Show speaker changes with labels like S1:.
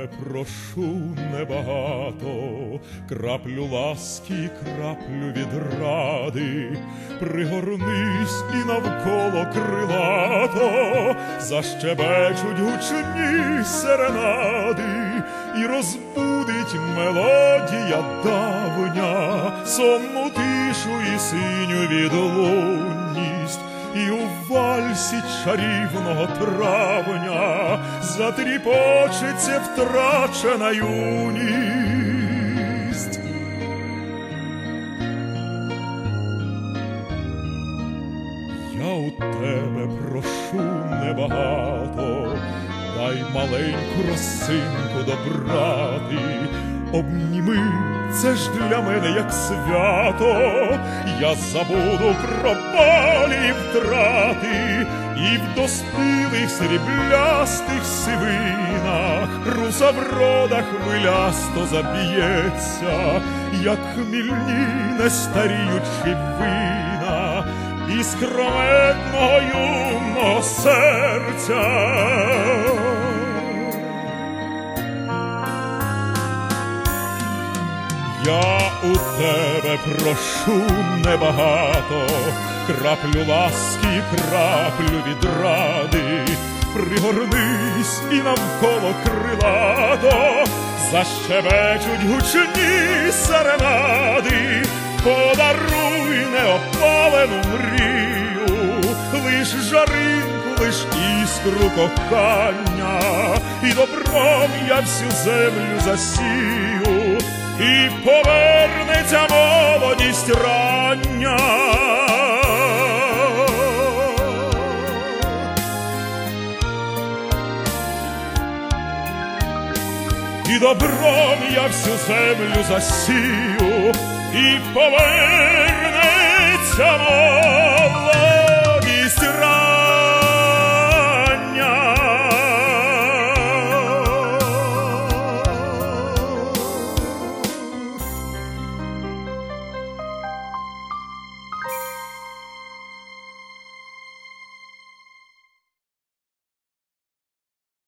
S1: тебе прошу небагато, краплю ласки, краплю відради, пригорнись і навколо крилато защебечуть гучні серенади, і розбудить мелодія давня сонну тишу і синю відлунність. І у вальсі чарівного травня затріпочеться втрачена юність. Я у тебе прошу небагато, дай маленьку росинку добрати, обніми, це ж для мене як свято, я забуду про болі і втрати, і в доспілих сріблястих сивинах руса врода хвилясто заб'ється, як хмільні нестаріючі вина із скрометного юного серця. Я у тебе прошу небагато, краплю ласки, краплю відради, пригорнись і навколо крилато защебечуть гучні серенади, подаруй неопалену мрію, лиш жаринку, лиш іскру кохання, і добром я всю землю засію, і повернеться молодість рання. І добром я всю землю засію, і повернеться молодість.